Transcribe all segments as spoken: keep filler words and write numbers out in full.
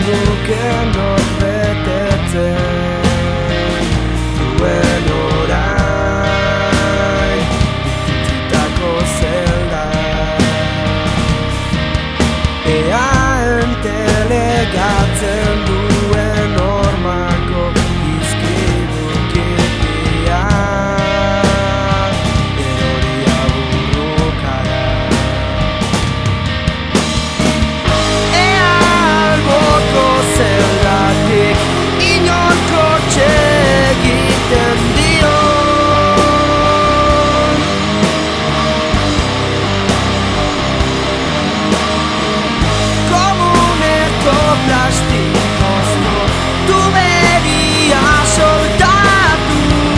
nuke not betetzen duen orain utzitako zelda. Ea entelegatzen duen hormako izkibukitia eroria burrukara. Ea alboko zeldatik inorko txegiten dion. Komuneko plastikozko tuberia soldatu.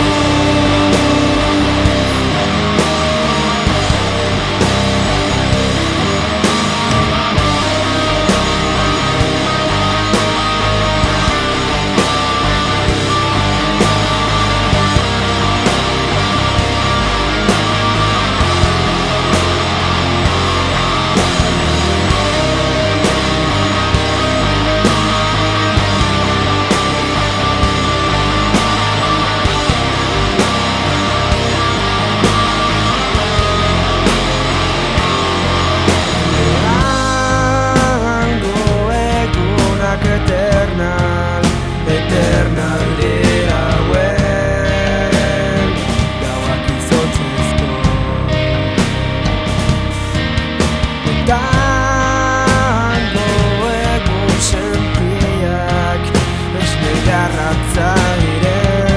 Eternal, eternal dira hauen gauak izotzezko. Tango egun sentiak esne garratza ere.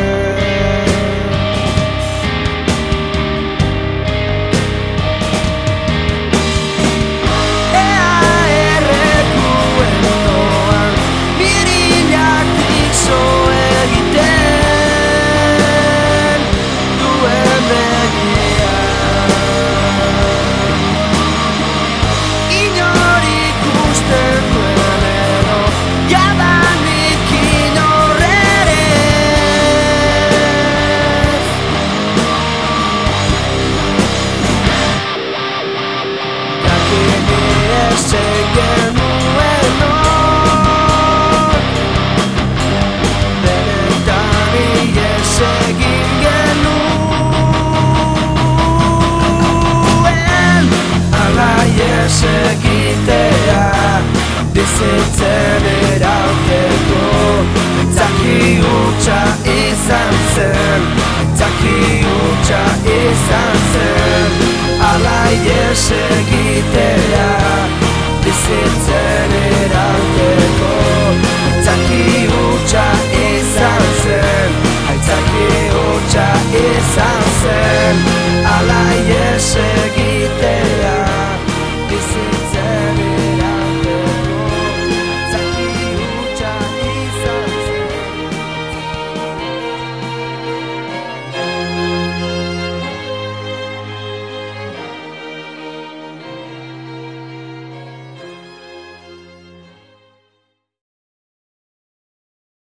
Egitea bizitzen erauteko zaki hutsa izan zen, zaki hutsa izan zen, alai ez egitea